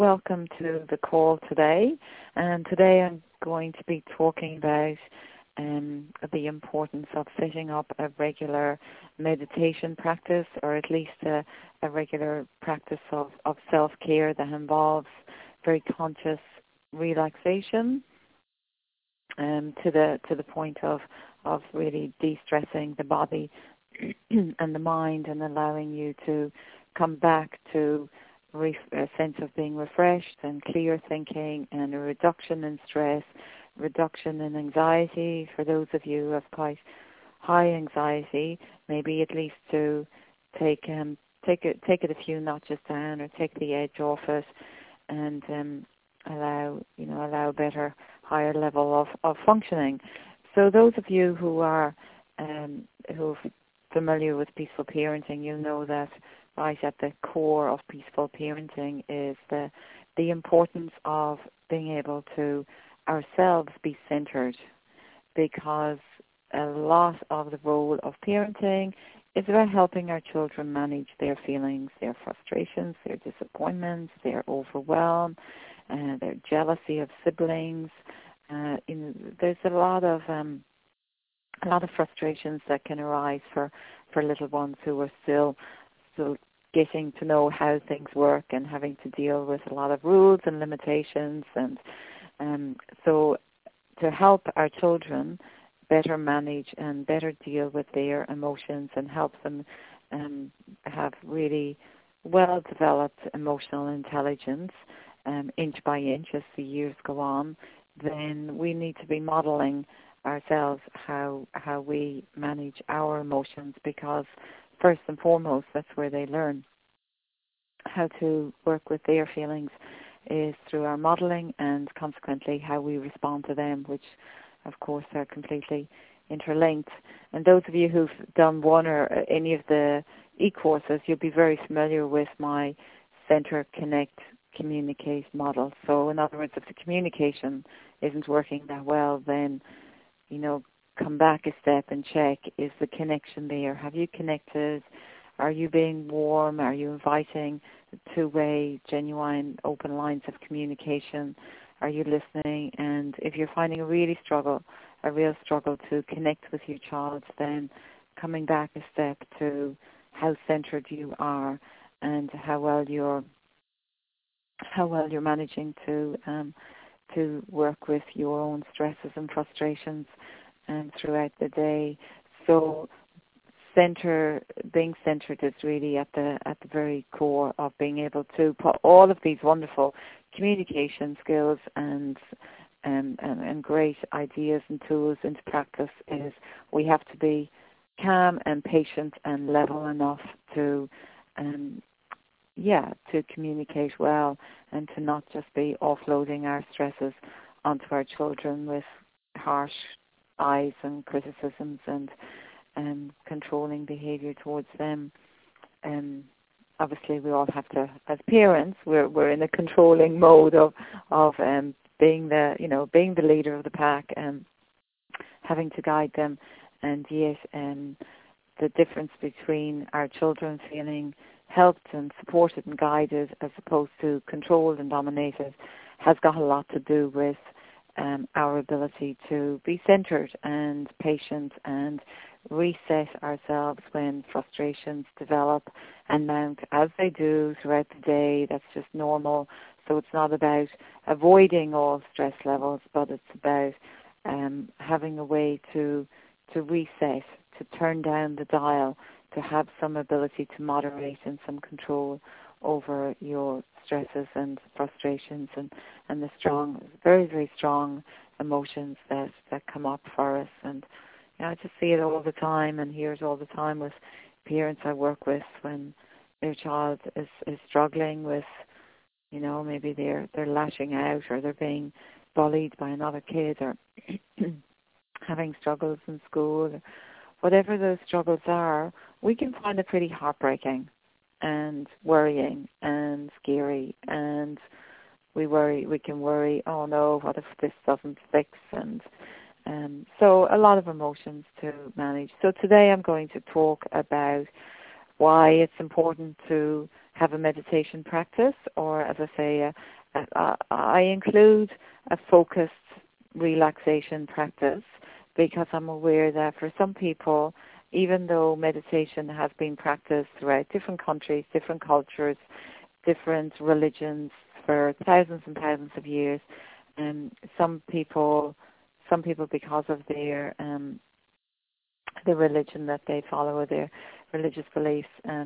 Welcome to the call today. And today I'm going to be talking about the importance of setting up a regular meditation practice, or at least a regular practice of self-care that involves very conscious relaxation, to the point of really de-stressing the body and the mind, and allowing you to come back to a sense of being refreshed and clear thinking, and a reduction in stress, reduction in anxiety. For those of you who have quite high anxiety, maybe at least to take it a few notches down, or take the edge off it, and allow better, higher level of functioning. So those of you who are who are familiar with peaceful parenting, you'll know that right at the core of peaceful parenting is the importance of being able to ourselves be centered, because a lot of the role of parenting is about helping our children manage their feelings, their frustrations, their disappointments, their overwhelm, their jealousy of siblings. There's a lot of frustrations that can arise for little ones who are still getting to know how things work, and having to deal with a lot of rules and limitations. And so to help our children better manage and better deal with their emotions, and help them have really well-developed emotional intelligence, inch by inch as the years go on, then we need to be modeling ourselves how we manage our emotions, because first and foremost, that's where they learn how to work with their feelings, is through our modeling, and consequently how we respond to them, which of course are completely interlinked. And those of you who've done one or any of the e-courses, you'll be very familiar with my Center, Connect, Communicate model. So in other words, if the communication isn't working that well, then come back a step and check, is the connection there? Have you connected? Are you being warm? Are you inviting two-way, genuine, open lines of communication? Are you listening? And if you're finding a real struggle to connect with your child, then coming back a step to how centered you are, and how well you're managing to work with your own stresses and frustrations throughout the day. So being centered is really at the very core of being able to put all of these wonderful communication skills and great ideas and tools into practice. Is we have to be calm and patient and level enough to communicate well, and to not just be offloading our stresses onto our children with harsh eyes and criticisms and controlling behavior towards them. Obviously, we all have to, as parents, we're in a controlling mode of being the leader of the pack, and having to guide them. And yet, the difference between our children feeling helped and supported and guided, as opposed to controlled and dominated, has got a lot to do with our ability to be centered and patient, and reset ourselves when frustrations develop and mount, as they do throughout the day. That's just normal. So it's not about avoiding all stress levels, but it's about having a way to reset, to turn down the dial, to have some ability to moderate and some control over your stresses and frustrations, and the strong, very, very strong emotions that come up for us. And I just see it all the time, and hear it all the time with parents I work with, when their child is struggling with, maybe they're lashing out, or they're being bullied by another kid, or having struggles in school, or whatever those struggles are. We can find it pretty heartbreaking and worrying and scary, and we can worry, oh no, what if this doesn't fix? And so a lot of emotions to manage. So today I'm going to talk about why it's important to have a meditation practice, or as I say, I include a focused relaxation practice because I'm aware that for some people, even though meditation has been practiced throughout different countries, different cultures, different religions for thousands and thousands of years, some people because of their the religion that they follow or their religious beliefs,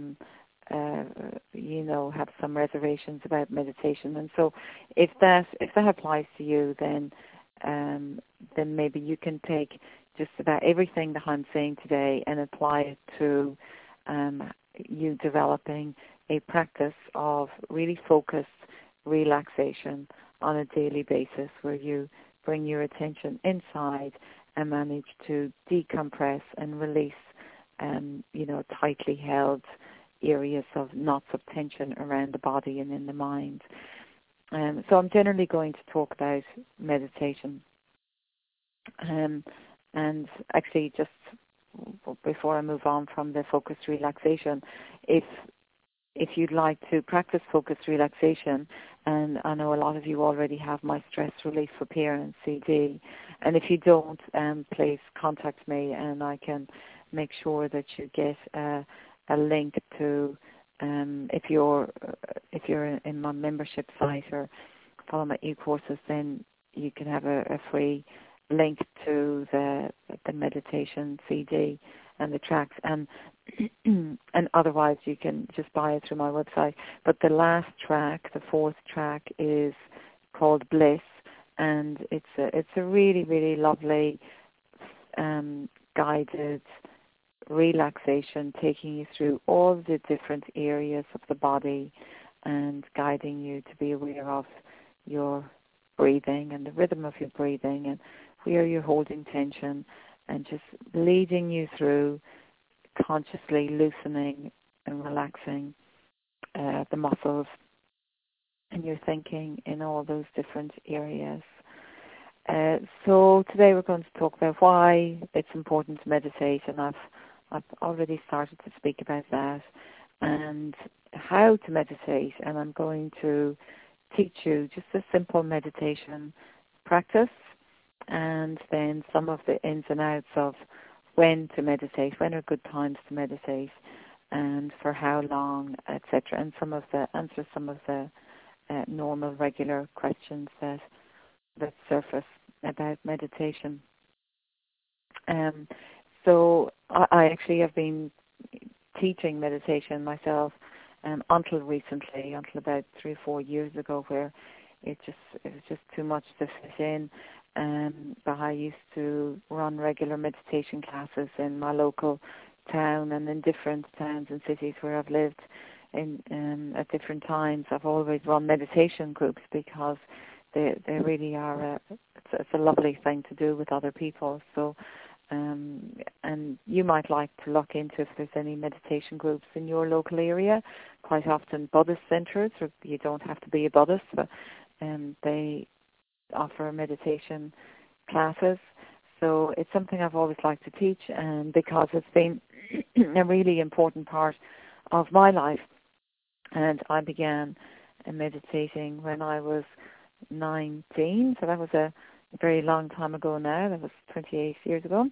have some reservations about meditation. And so, if that applies to you, then maybe you can take just about everything that I'm saying today and apply it to you developing a practice of really focused relaxation on a daily basis, where you bring your attention inside and manage to decompress and release, tightly held areas of knots of tension around the body and in the mind. So I'm generally going to talk about meditation. And actually, just before I move on from the focused relaxation, if you'd like to practice focused relaxation, and I know a lot of you already have my Stress Relief for Parents CD, and if you don't, please contact me and I can make sure that you get a link to, if you're in my membership site or follow my e-courses, then you can have a free link to the meditation CD and the tracks, and otherwise you can just buy it through my website. But the last track, the fourth track, is called Bliss, and it's a really, really lovely guided relaxation, taking you through all the different areas of the body and guiding you to be aware of your breathing and the rhythm of your breathing and where you're holding tension, and just leading you through consciously loosening and relaxing the muscles and your thinking in all those different areas. So today we're going to talk about why it's important to meditate, and I've already started to speak about that, and how to meditate, and I'm going to teach you just a simple meditation practice, and then some of the ins and outs of when to meditate, when are good times to meditate, and for how long, etc., and answer some of the normal, regular questions that surface about meditation. So I actually have been teaching meditation myself until recently, until about 3 or 4 years ago, where it was just too much to fit in. But I used to run regular meditation classes in my local town and in different towns and cities where I've lived at different times. I've always run meditation groups because they really are it's a lovely thing to do with other people. So and you might like to look into if there's any meditation groups in your local area. Quite often Buddhist centres, or you don't have to be a Buddhist, but they offer meditation classes. So it's something I've always liked to teach, and because it's been a really important part of my life. And I began meditating when I was 19, so that was a very long time ago now. That was 28 years ago.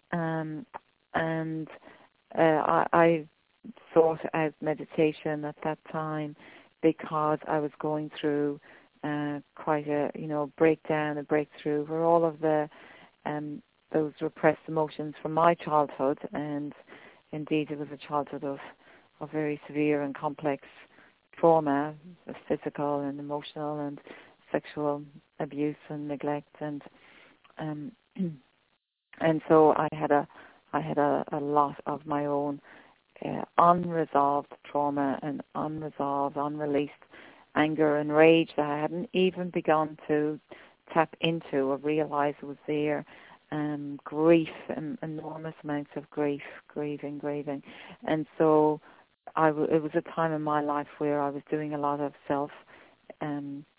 I sought out meditation at that time because I was going through quite a breakdown, a breakthrough, where all of the those repressed emotions from my childhood, and indeed it was a childhood of very severe and complex trauma, physical and emotional and sexual abuse and neglect, and so I had a lot of my own unresolved trauma and unreleased anger and rage that I hadn't even begun to tap into or realize was there. Grief, enormous amounts of grief, grieving, and so it was a time in my life where I was doing a lot of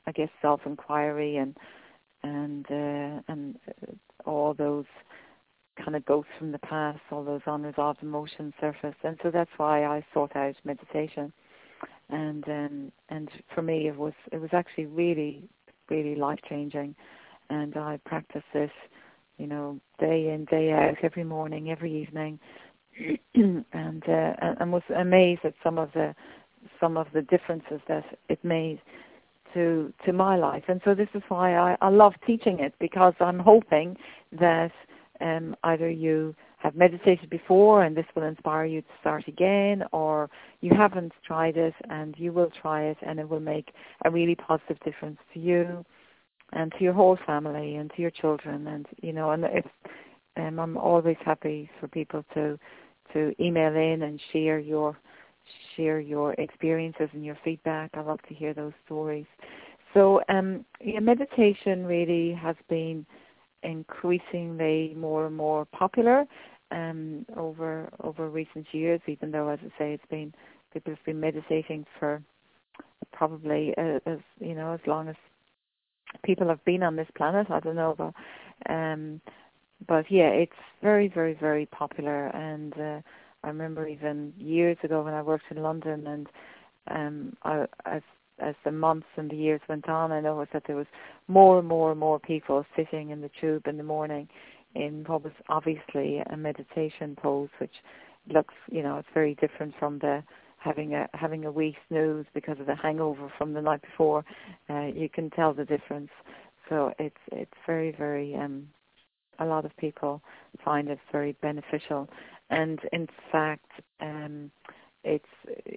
self-inquiry and all those kind of ghosts from the past, all those unresolved emotions surface. And so that's why I sought out meditation. And for me, it was actually really, really life changing. And I practiced it, day in, day out, every morning, every evening, and was amazed at some of the differences that it made to my life. And so this is why I love teaching it, because I'm hoping that either you have meditated before and this will inspire you to start again, or you haven't tried it and you will try it and it will make a really positive difference to you and to your whole family and to your children. And I'm always happy for people to email in and share your experiences and your feedback. I love to hear those stories. So meditation really has been increasingly more and more popular over recent years, even though, as I say, people have been meditating for probably as long as people have been on this planet. I don't know, but yeah, it's very, very, very popular. And I remember even years ago when I worked in London, and as the months and the years went on, I noticed that there was more and more and more people sitting in the tube in the morning in what was obviously a meditation pose, which looks, it's very different from the having a wee snooze because of the hangover from the night before. You can tell the difference. So it's very, very a lot of people find it very beneficial. And in fact, it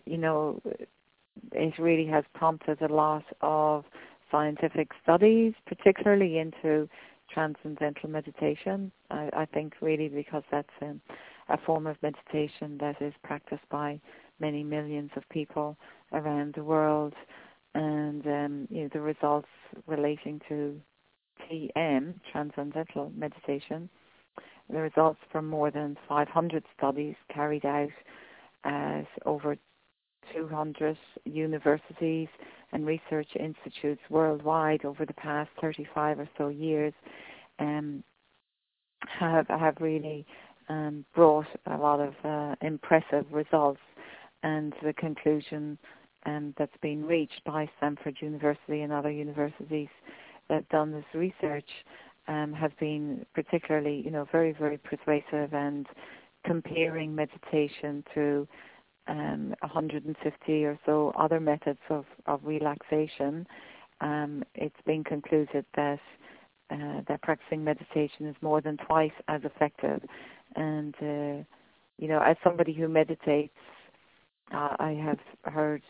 really has prompted a lot of scientific studies, particularly into transcendental meditation. I think really because that's a form of meditation that is practiced by many millions of people around the world. And the results relating to TM, transcendental meditation, the results from more than 500 studies carried out at over 200 universities and research institutes worldwide over the past 35 or so years have really brought a lot of impressive results. And the conclusion that's been reached by Stanford University and other universities that have done this research has been particularly, very, very persuasive, and comparing meditation to 150 or so other methods of relaxation, it's been concluded that practicing meditation is more than twice as effective. And, as somebody who meditates, I have heard,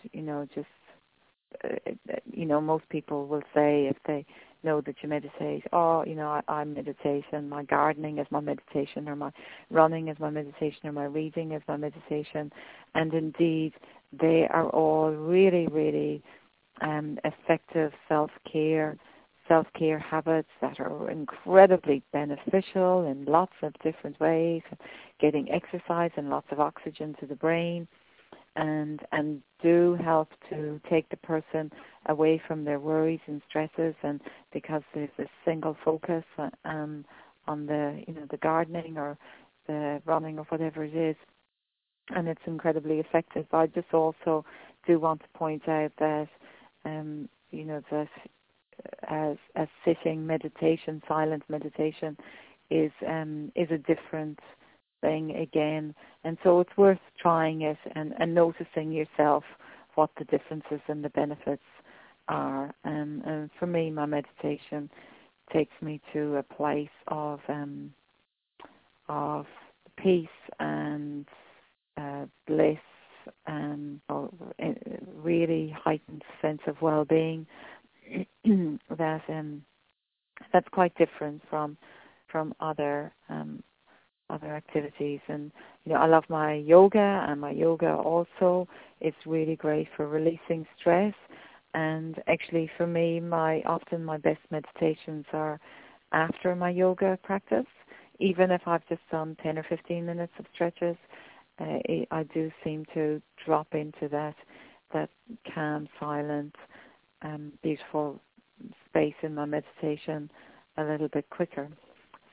most people will say, if they know that you meditate, I meditate, and my gardening is my meditation, or my running is my meditation, or my reading is my meditation. And indeed, they are all really, really effective self-care habits that are incredibly beneficial in lots of different ways, getting exercise and lots of oxygen to the brain, and do help to take the person away from their worries and stresses, and because there's a single focus on the gardening or the running or whatever it is, and it's incredibly effective. But I just also do want to point out that that as sitting meditation, silent meditation, is a different thing again, and so it's worth trying it and noticing yourself what the differences and the benefits are. And for me, my meditation takes me to a place of peace and bliss, and a really heightened sense of well-being that's quite different from other activities. And I love my yoga, and my yoga also is really great for releasing stress. And actually, for me, often my best meditations are after my yoga practice. Even if I've just done 10 or 15 minutes of stretches, I do seem to drop into that calm, silent, beautiful space in my meditation a little bit quicker.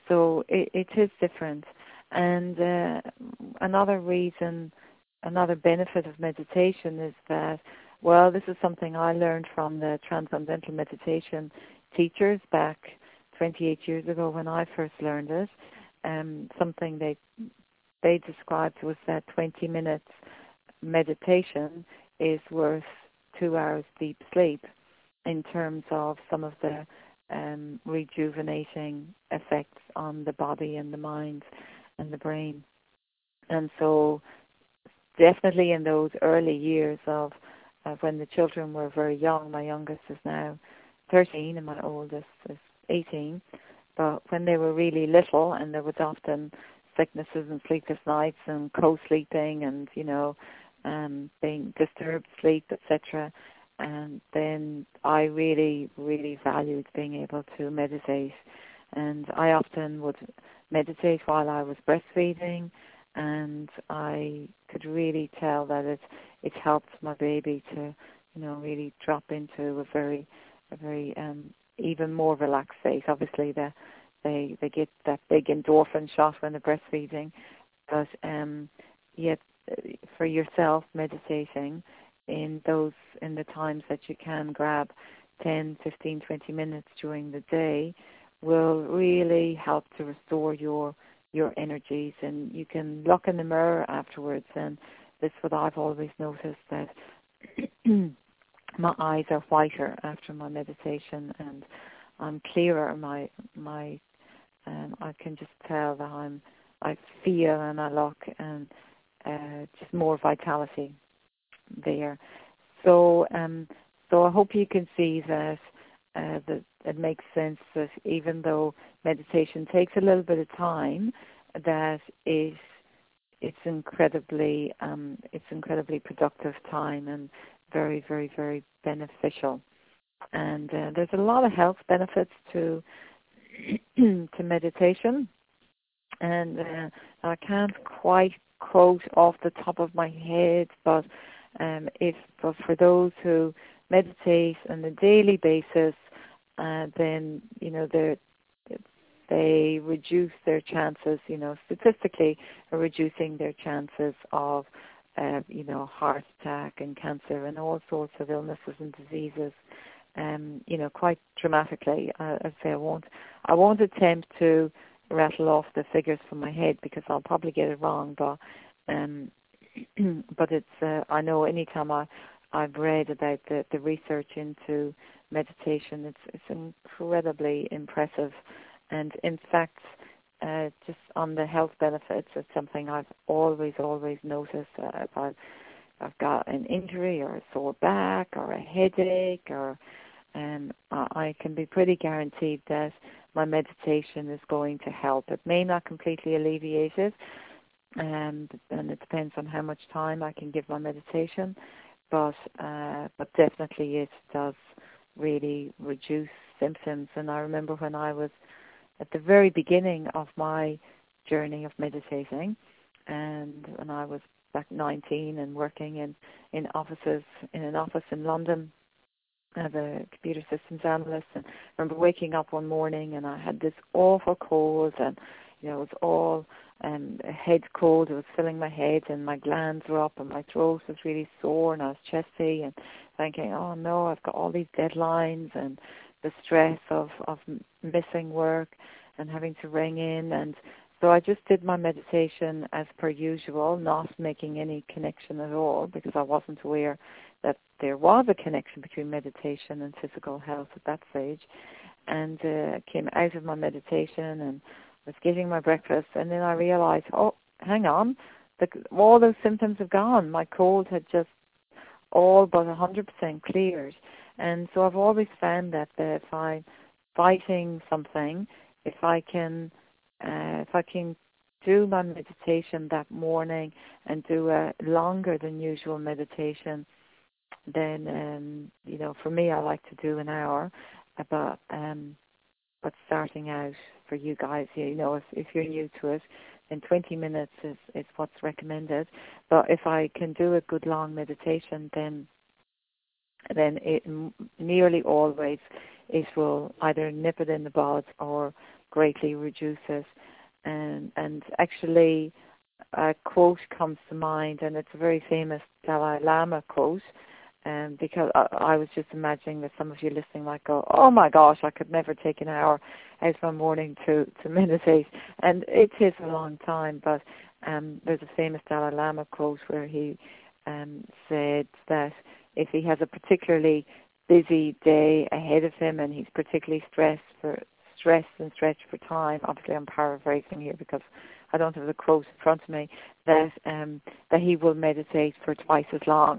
So it is different. And another reason, another benefit of meditation is that, well, this is something I learned from the Transcendental Meditation teachers back 28 years ago when I first learned it. Something they described was that 20 minutes meditation is worth 2 hours deep sleep in terms of some of the rejuvenating effects on the body and the mind and the brain. And so definitely in those early years of when the children were very young, my youngest is now 13 and my oldest is 18, but when they were really little and there was often sicknesses and sleepless nights and co-sleeping and, being disturbed sleep, etc., and then I really, really valued being able to meditate. And I often would meditate while I was breastfeeding, and I could really tell that it helped my baby to, really drop into a very even more relaxed state. Obviously, they get that big endorphin shot when they're breastfeeding, but yet for yourself meditating in the times that you can grab 10, 15, 20 minutes during the day will really help to restore your energies. And you can look in the mirror afterwards, and this is what I've always noticed, that my eyes are whiter after my meditation, and I'm clearer. I can just tell that I feel and I look, and just more vitality there. So I hope you can see that that it makes sense that even though meditation takes a little bit of time, that it's incredibly productive time and very, very, very beneficial. And there's a lot of health benefits to to meditation, and I can't quite quote off the top of my head, but for those who meditate on a daily basis, then they reduce their chances, statistically are reducing their chances of heart attack and cancer and all sorts of illnesses and diseases, quite dramatically. I say I won't attempt to rattle off the figures from my head because I'll probably get it wrong, but it's I know anytime I've read about the research into meditation, it's incredibly impressive. And in fact, just on the health benefits, it's something I've always noticed. If I've got an injury or a sore back or a headache, or I can be pretty guaranteed that my meditation is going to help. It may not completely alleviate it, and it depends on how much time I can give my meditation, but definitely it does really reduce symptoms. And I remember when I was at the very beginning of my journey of meditating, and when I was back 19 and working in an office in London as a computer systems analyst, and I remember waking up one morning and I had this awful cold, and it was all a head cold. It was filling my head, and my glands were up, and my throat was really sore, and I was chesty, and thinking, oh no, I've got all these deadlines and the stress of missing work and having to ring in. And so I just did my meditation as per usual, not making any connection at all, because I wasn't aware that there was a connection between meditation and physical health at that stage. And came out of my meditation and was getting my breakfast, and then I realized, oh, hang on, all those symptoms have gone. My cold had just all but 100% cleared. And so I've always found that if I'm fighting something, if I can do my meditation that morning and do a longer than usual meditation, then for me, I like to do an hour. But starting out for you guys, if you're new to it, then 20 minutes is what's recommended. But if I can do a good long meditation, then then nearly always it will either nip it in the bud or greatly reduce it. And actually, a quote comes to mind, and it's a very famous Dalai Lama quote, because I was just imagining that some of you listening might go, oh my gosh, I could never take an hour out of my morning to meditate. And it is a long time, but there's a famous Dalai Lama quote where he said that if he has a particularly busy day ahead of him and he's particularly stressed and stretched for time, obviously I'm paraphrasing here because I don't have the quote in front of me, that he will meditate for twice as long.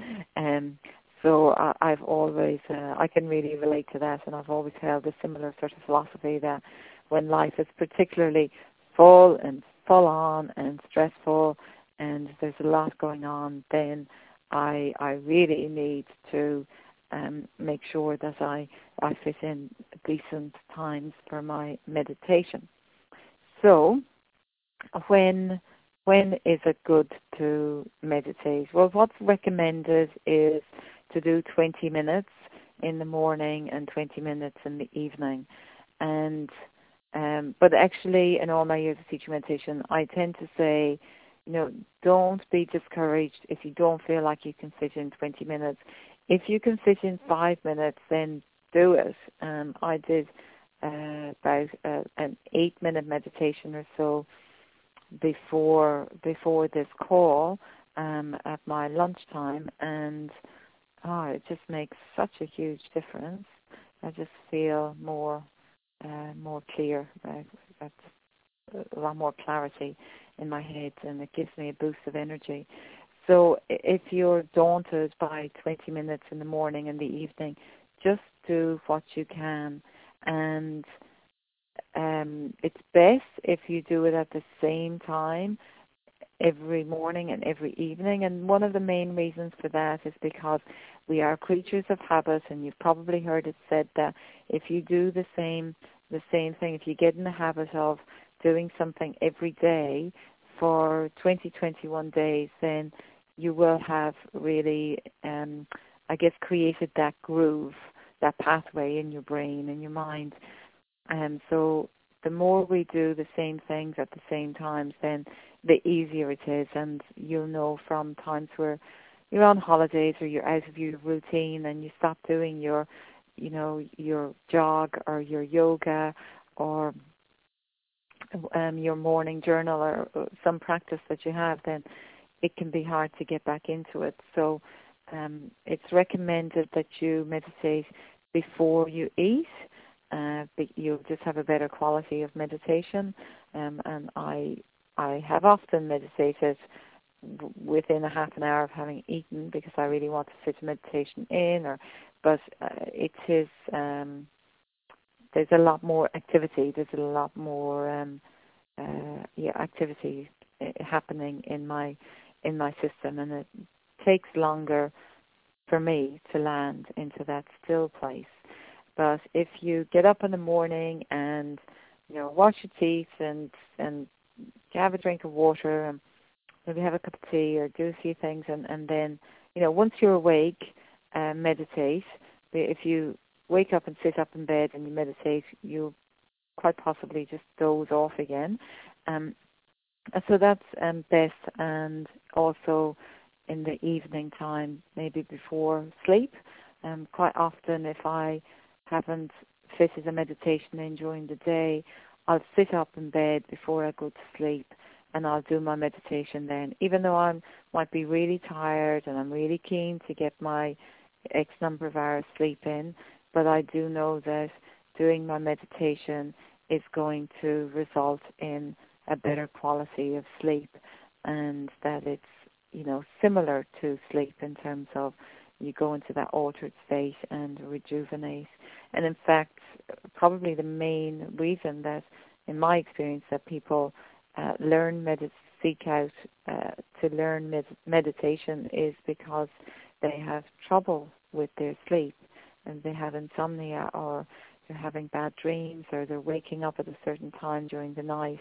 So I've always, I can really relate to that, and I've always held a similar sort of philosophy that when life is particularly full on and stressful and there's a lot going on, then I really need to make sure that I fit in decent times for my meditation. So when is it good to meditate? Well, what's recommended is to do 20 minutes in the morning and 20 minutes in the evening. And but actually, in all my years of teaching meditation, I tend to say, don't be discouraged if you don't feel like you can fit in 20 minutes. If you can fit in 5 minutes, then do it. I did about an 8-minute meditation or so before this call at my lunchtime, and it just makes such a huge difference. I just feel more clear, a lot more clarity in my head, and it gives me a boost of energy. So if you're daunted by 20 minutes in the morning and the evening, just do what you can. And it's best if you do it at the same time every morning and every evening. And one of the main reasons for that is because we are creatures of habit, and you've probably heard it said that if you do the same thing, if you get in the habit of doing something every day for 21 days, then you will have really, created that groove, that pathway in your brain and your mind. And so the more we do the same things at the same times, then the easier it is. And you'll know from times where you're on holidays or you're out of your routine and you stop doing your jog or your yoga or your morning journal or some practice that you have, then it can be hard to get back into it. So it's recommended that you meditate before you eat. But you'll just have a better quality of meditation. And I have often meditated within a half an hour of having eaten because I really want to fit meditation in. But it is there's a lot more activity. There's a lot more activity happening in my system, and it takes longer for me to land into that still place. But if you get up in the morning and wash your teeth and have a drink of water and maybe have a cup of tea or do a few things, and then once you're awake, meditate. If you wake up and sit up in bed and you meditate, you'll quite possibly just doze off again. So that's best. And also in the evening time, maybe before sleep. Quite often, if I haven't fitted a meditation in during the day, I'll sit up in bed before I go to sleep and I'll do my meditation then. Even though I might be really tired and I'm really keen to get my X number of hours sleep in, but I do know that doing my meditation is going to result in a better quality of sleep, and that it's similar to sleep in terms of you go into that altered state and rejuvenate. And in fact, probably the main reason that, in my experience, that people seek out to learn meditation is because they have trouble with their sleep, and they have insomnia, or they're having bad dreams, or they're waking up at a certain time during the night,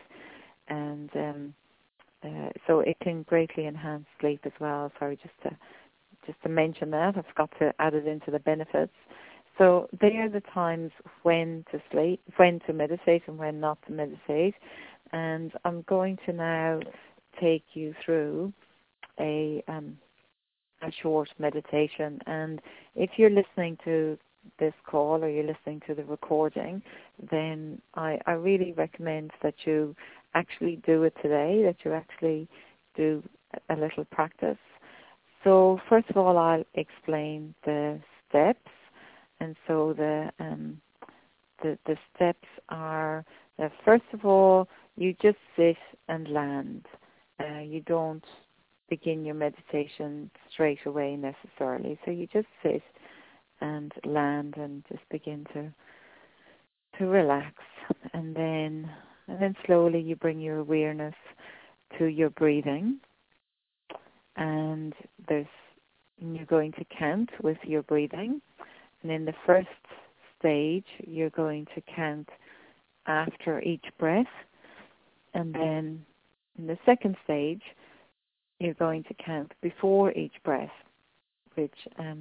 and so it can greatly enhance sleep as well. Sorry, just just to mention that. I forgot to add it into the benefits. So they are the times when to sleep, when to meditate and when not to meditate. And I'm going to now take you through a short meditation. And if you're listening to this call or you're listening to the recording, then I really recommend that you actually do it today, that you actually do a little practice. So first of all, I'll explain the steps. And so the steps are that first of all, you just sit and land. You don't begin your meditation straight away necessarily. So you just sit and land and just begin to relax. And then slowly you bring your awareness to your breathing. And you're going to count with your breathing. And in the first stage, you're going to count after each breath. And then in the second stage, you're going to count before each breath, which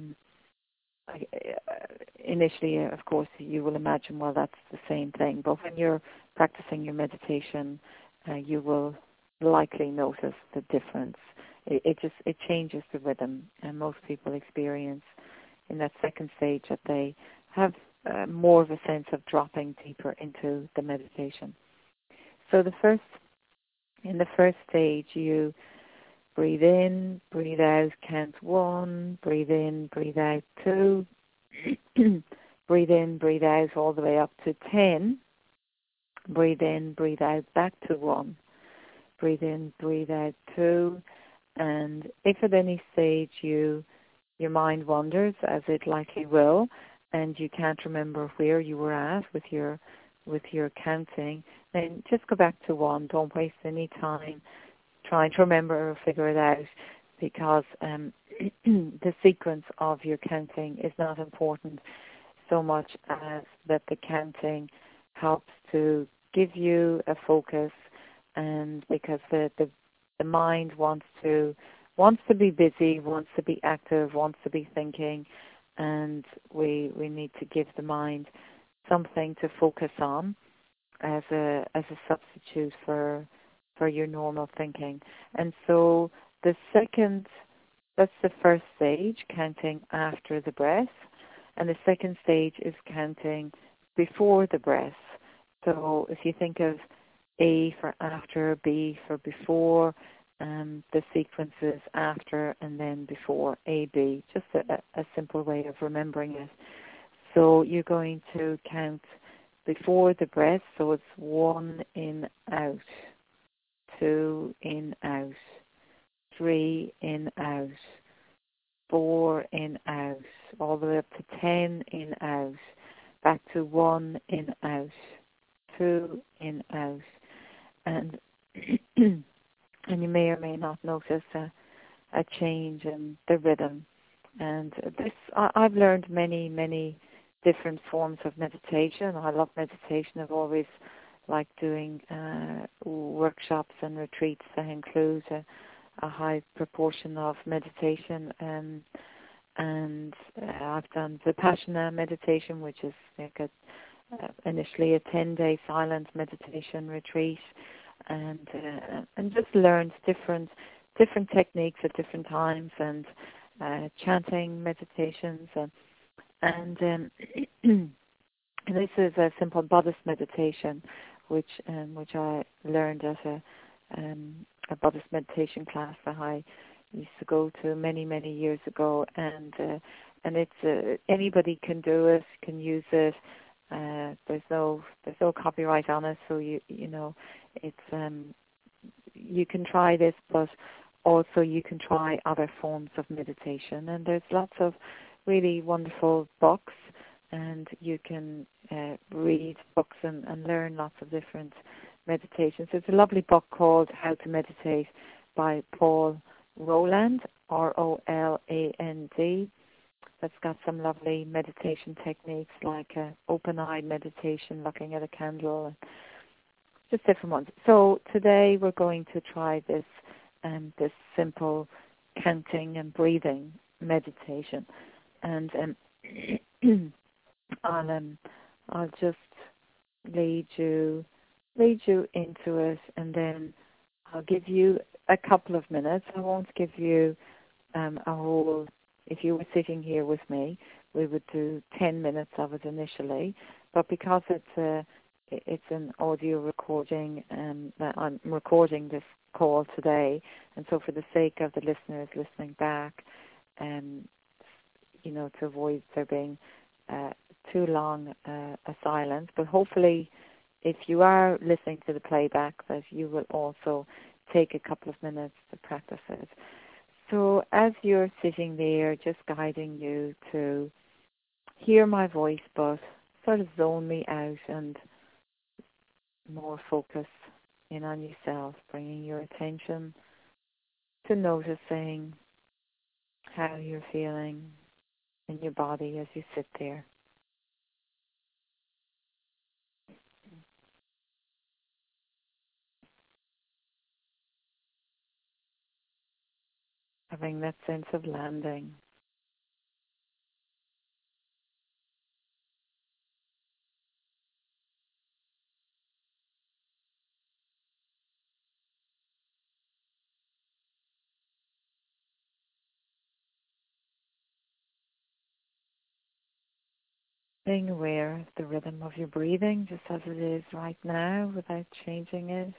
initially, of course, you will imagine, well, that's the same thing. But when you're practicing your meditation, you will likely notice the difference. It changes the rhythm, and most people experience in that second stage that they have more of a sense of dropping deeper into the meditation. So in the first stage, you breathe in, breathe out, count 1, breathe in, breathe out 2, breathe in, breathe out all the way up to 10, breathe in, breathe out back to 1, breathe in, breathe out 2, and if at any stage your mind wanders, as it likely will, and you can't remember where you were at with your counting, then just go back to 1. Don't waste any time trying to remember or figure it out, because the sequence of your counting is not important so much as that the counting helps to give you a focus, and because the mind wants to be busy, wants to be active, wants to be thinking, and we need to give the mind something to focus on as a substitute for your normal thinking. And so that's the first stage, counting after the breath, and the second stage is counting before the breath. So if you think of A for after, B for before, the sequence is after and then before, A, B, just a simple way of remembering it. So you're going to count before the breath, so it's 1 in, out, 2 in, out, 3 in, out, 4 in, out, all the way up to 10 in, out, back to 1 in, out, 2 in, out, and and you may or may not notice a change in the rhythm. And this, I've learned many different forms of meditation. I love meditation. I've always liked doing workshops and retreats that include a high proportion of meditation. And I've done Vipassana meditation, which is like initially a 10-day silent meditation retreat, and just learned different techniques at different times, and chanting meditations, and this is a simple Buddhist meditation, which I learned at a Buddhist meditation class that I used to go to many years ago, and it's anybody can do it, can use it. There's no copyright on it, so you know it's you can try this, but also you can try other forms of meditation, and there's lots of really wonderful books, and you can read books and learn lots of different meditations. There's a lovely book called How to Meditate by Paul Roland, Roland, that's got some lovely meditation techniques like open-eyed meditation, looking at a candle, and just different ones. So today we're going to try this simple counting and breathing meditation, and I'll just lead you into it, and then I'll give you a couple of minutes. I won't give you a whole. If you were sitting here with me, we would do 10 minutes of it initially, but because it's an audio recording, that I'm recording this call today, and so for the sake of the listeners listening back, to avoid there being too long a silence, but hopefully if you are listening to the playback that you will also take a couple of minutes to practice it. So as you're sitting there, just guiding you to hear my voice, but sort of zone me out and more focus in on yourself, bringing your attention to noticing how you're feeling in your body as you sit there. Having that sense of landing. Being aware of the rhythm of your breathing just as it is right now without changing it.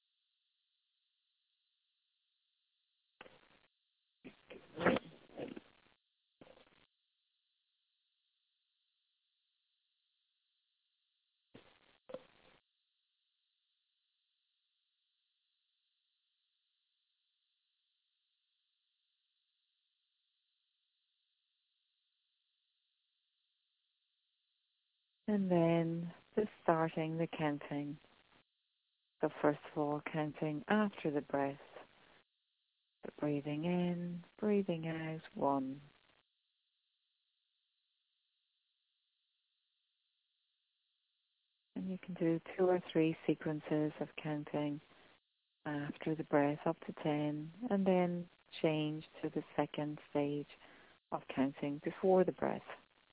And then just starting the counting. So first of all, counting after the breath. Breathing in, breathing out, 1. And you can do 2 or 3 sequences of counting after the breath up to 10, and then change to the second stage of counting before the breath.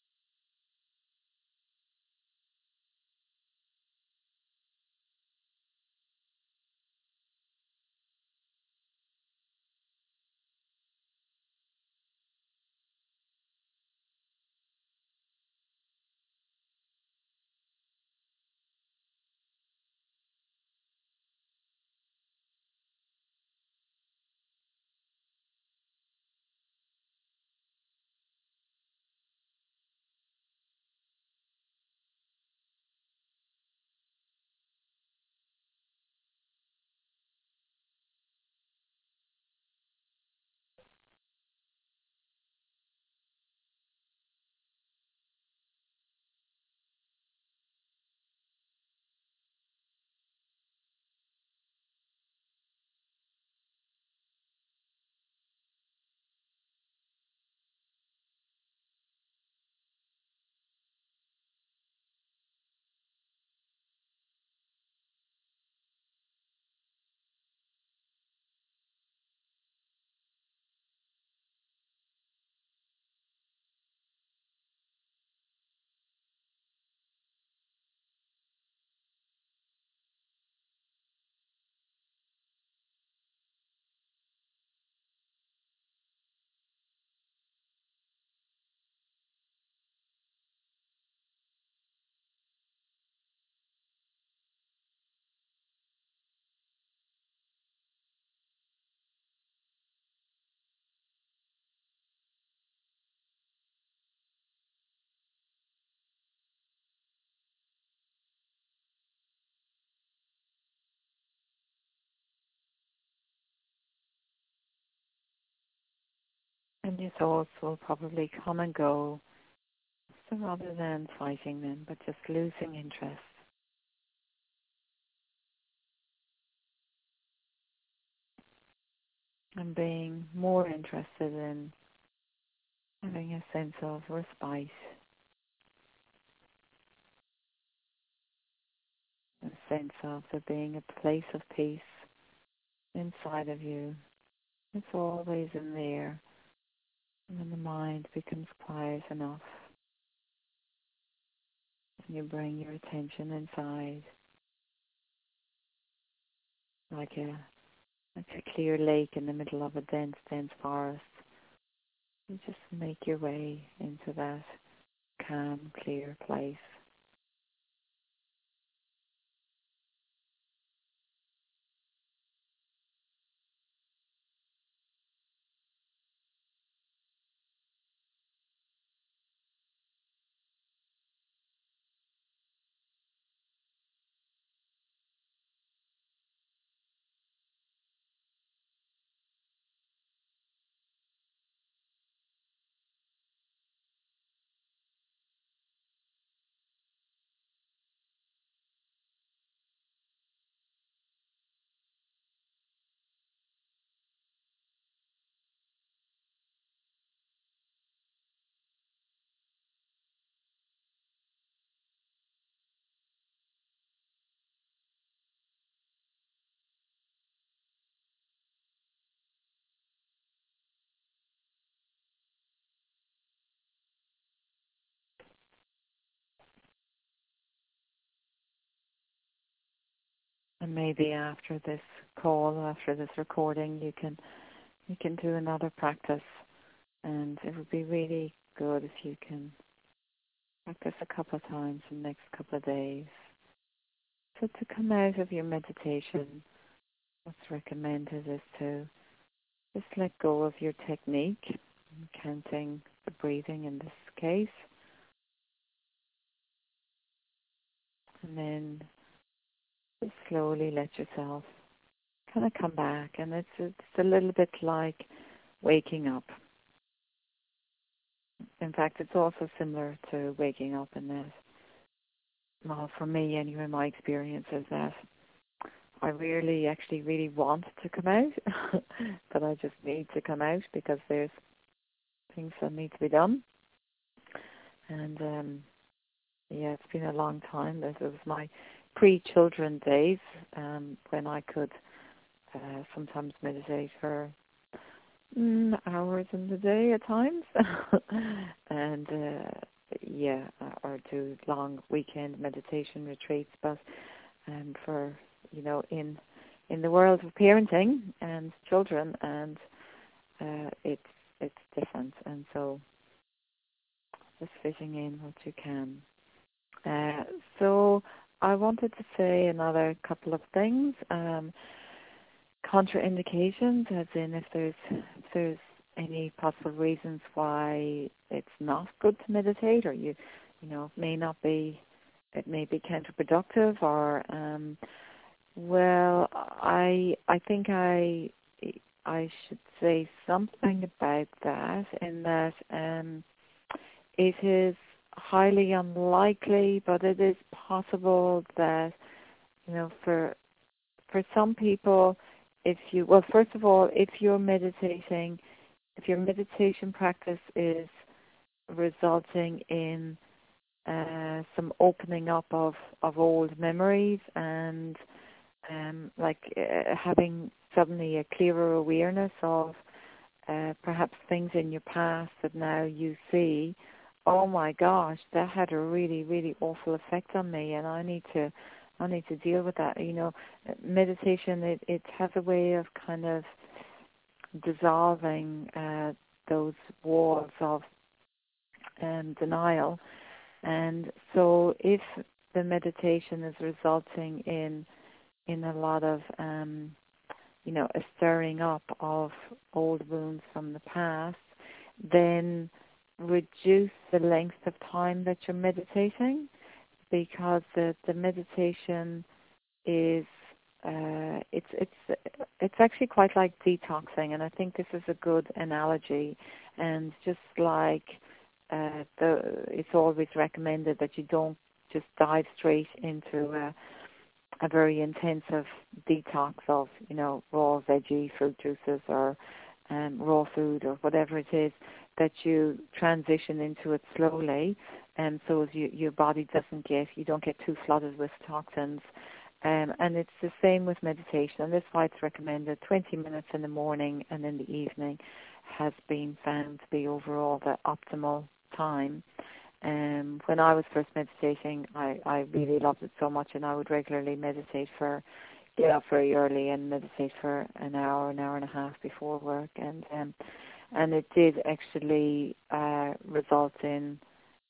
And your thoughts will probably come and go, so rather than fighting them, but just losing interest. And being more interested in having a sense of respite, a sense of there being a place of peace inside of you. It's always in there, And when the mind becomes quiet enough, and you bring your attention inside, like a clear lake in the middle of a dense forest. You just make your way into that calm, clear place. And maybe after this call, after this recording, you can do another practice, and it would be really good if you can practice a couple of times in the next couple of days. So to come out of your meditation, what's recommended is to just let go of your technique, counting the breathing in this case, and then just slowly let yourself kind of come back. And it's a little bit like waking up. In fact, it's also similar to waking up in that, well, for me anyway, my experience is that I rarely actually really want to come out, but I just need to come out because there's things that need to be done. And yeah, it's been a long time. It was my pre-children days when I could sometimes meditate for hours in the day at times, and or do long weekend meditation retreats. But for in the world of parenting and children, and it's different, and so just fitting in what you can. So I wanted to say another couple of things. Contraindications, as in if there's any possible reasons why it's not good to meditate, or it may not be, it may be counterproductive, or well, I think I should say something about that, in that it is highly unlikely, but it is possible that for some people, first of all, if your meditation practice is resulting in some opening up of old memories, and having suddenly a clearer awareness of perhaps things in your past that now you see, oh my gosh, that had a really, really awful effect on me, and I need to deal with that. Meditation, it has a way of kind of dissolving those walls of denial. And so if the meditation is resulting in a lot of a stirring up of old wounds from the past, then reduce the length of time that you're meditating, because the meditation is it's actually quite like detoxing, and I think this is a good analogy. And just like it's always recommended that you don't just dive straight into a very intensive detox of raw veggie fruit juices or raw food or whatever it is, that you transition into it slowly, and so as your body you don't get too flooded with toxins. And it's the same with meditation, and that's why it's recommended 20 minutes in the morning and in the evening. has been found to be overall the optimal time. When I was first meditating, I really loved it so much, and I would regularly meditate get up very early and meditate for an hour and a half before work, and it did actually result in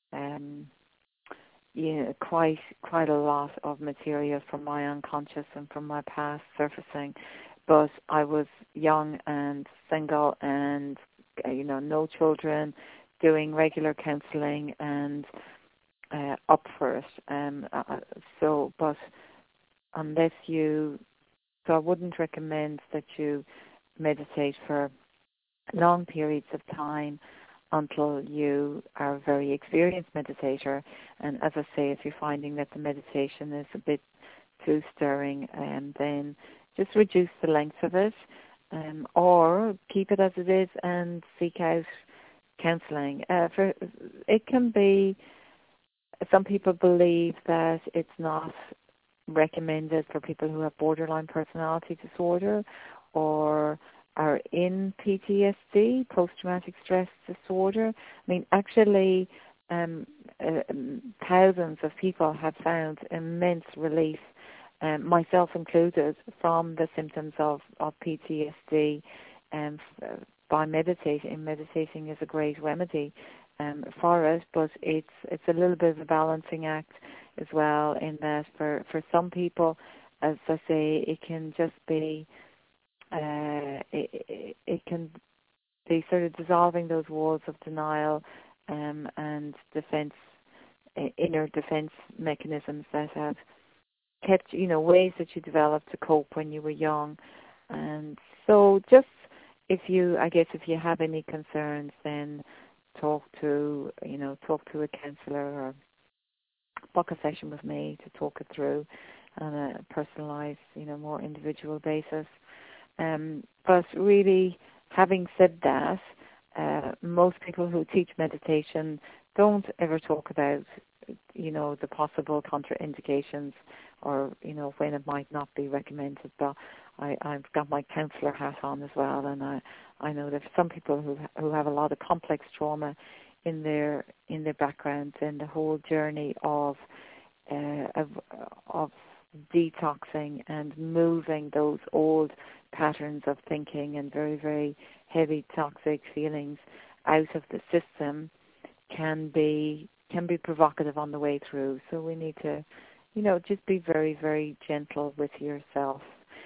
quite a lot of material from my unconscious and from my past surfacing. But I was young and single and no children, doing regular counselling and up for it. But unless so I wouldn't recommend that you meditate for long periods of time until you are a very experienced meditator. And as I say, if you're finding that the meditation is a bit too stirring, then just reduce the length of it, or keep it as it is and seek out counselling. It can be, some people believe that it's not recommended for people who have borderline personality disorder or are in PTSD, post-traumatic stress disorder. I mean, actually, thousands of people have found immense relief, myself included, from the symptoms of PTSD by meditating. Meditating is a great remedy for it, but it's a little bit of a balancing act as well, in that for some people, as I say, it can just be it can be sort of dissolving those walls of denial and defense, inner defense mechanisms that have kept, ways that you developed to cope when you were young. And so just if you have any concerns, then talk to a counsellor or book a session with me to talk it through on a personalised, more individual basis. But really, having said that, most people who teach meditation don't ever talk about, the possible contraindications or, when it might not be recommended. But I've got my counsellor hat on as well, and I know that for some people who have a lot of complex trauma in their background, and the whole journey of detoxing and moving those old patterns of thinking and very, very heavy toxic feelings out of the system can be provocative on the way through. So we need to, just be very, very gentle with yourself.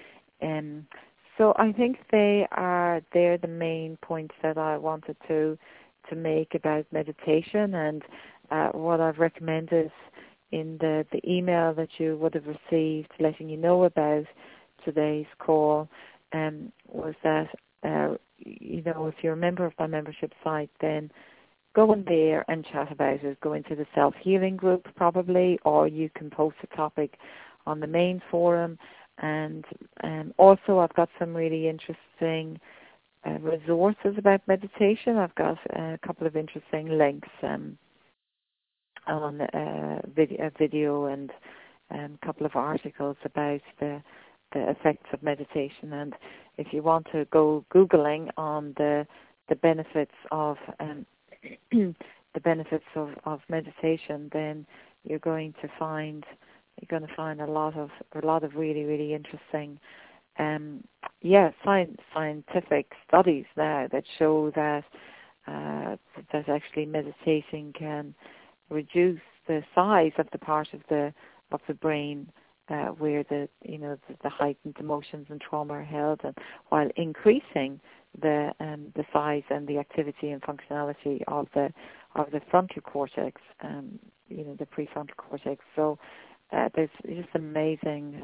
So I think they're the main points that I wanted to make about meditation, and what I've recommended in the email that you would have received letting you know about today's call was that, if you're a member of my membership site, then go in there and chat about it. Go into the self-healing group probably, or you can post a topic on the main forum. And also I've got some really interesting resources about meditation. I've got a couple of interesting links on a video and a couple of articles about the effects of meditation. And if you want to go Googling on the benefits of meditation, then you're going to find a lot of really, really interesting scientific studies now that show that actually meditating can reduce the size of the part of the brain where the heightened emotions and trauma are held, and while increasing the size and the activity and functionality of the frontal cortex, the prefrontal cortex. So there's just amazing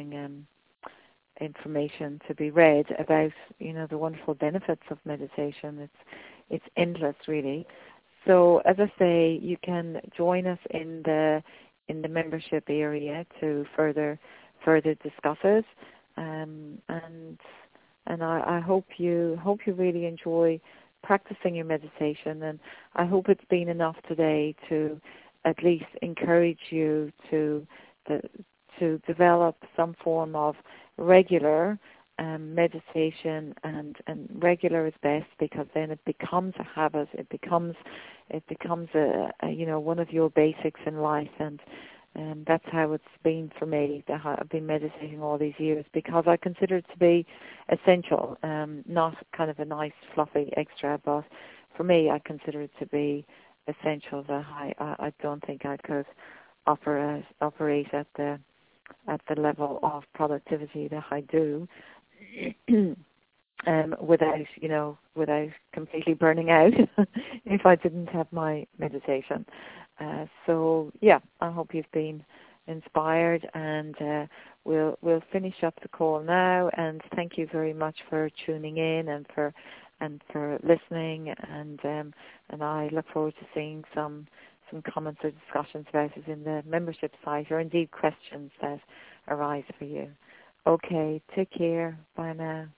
information to be read about the wonderful benefits of meditation. It's endless, really. So as I say, you can join us in the membership area to further discuss it, and I hope you really enjoy practicing your meditation, and I hope it's been enough today to at least encourage you to develop some form of regular meditation and regular is best, because then it becomes a habit. It becomes a one of your basics in life, and that's how it's been for me. I've been meditating all these years because I consider it to be essential, not kind of a nice fluffy extra, but for me I consider it to be essential. That I don't think I could operate at the level of productivity that I do without completely burning out if I didn't have my meditation. So yeah, I hope you've been inspired, and we'll finish up the call now. And thank you very much for tuning in and for listening. And I look forward to seeing some comments or discussions about it in the membership site, or indeed questions that arise for you. Okay, take care. Bye now.